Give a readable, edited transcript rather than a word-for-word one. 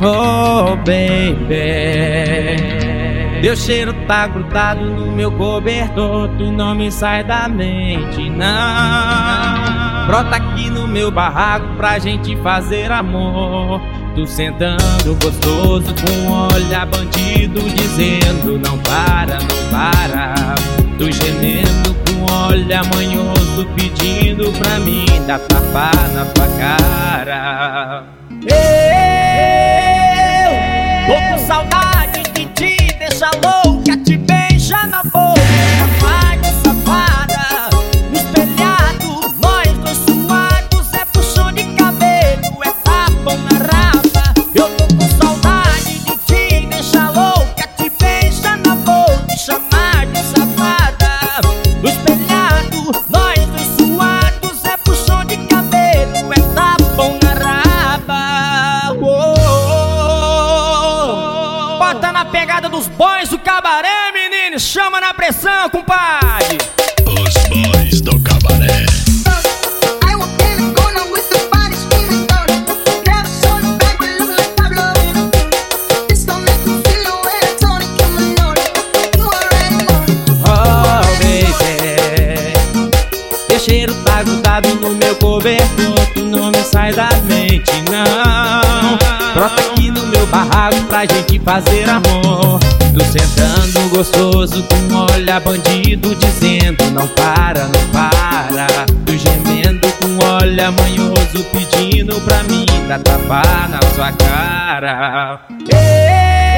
Oh, baby, teu cheiro tá grudado no meu cobertor, tu não me sai da mente, não. Brota aqui no meu barraco pra gente fazer amor. Tu sentando gostoso com olhar bandido, dizendo não para, não para. Tu gemendo com olhar manhoso, pedindo pra mim dar tapa na tua cara. Eu tô com saudade de ti, deixa louca, te beija na boca, safada, safada. No espelhado, nós dois suados, é puxão de cabelo, é tapão na raba. Eu tô com saudade de ti, deixa louca, te beija na boca, me chamar de safada. No espelhado, nós dois suados, é puxão de cabelo, é tapão na raba. Bota na pegada dos boys do cabaré, menino, chama na pressão, compadre. Os boys do cabaré. I walk in the corner with the body screaming dirty. Never saw the back, but look like Pablo in a film. This don't make me feel no way, Tony, come on, you already know. Oh, baby, teu cheiro tá grudado no meu cobertor, tu não me sai da mente, não. Brota aqui no meu barraco pra gente fazer amor. Tu sentando gostoso com olhar bandido, dizendo não para, não para. Tu gemendo com olhar manhoso, pedindo pra mim dar tapa na sua cara.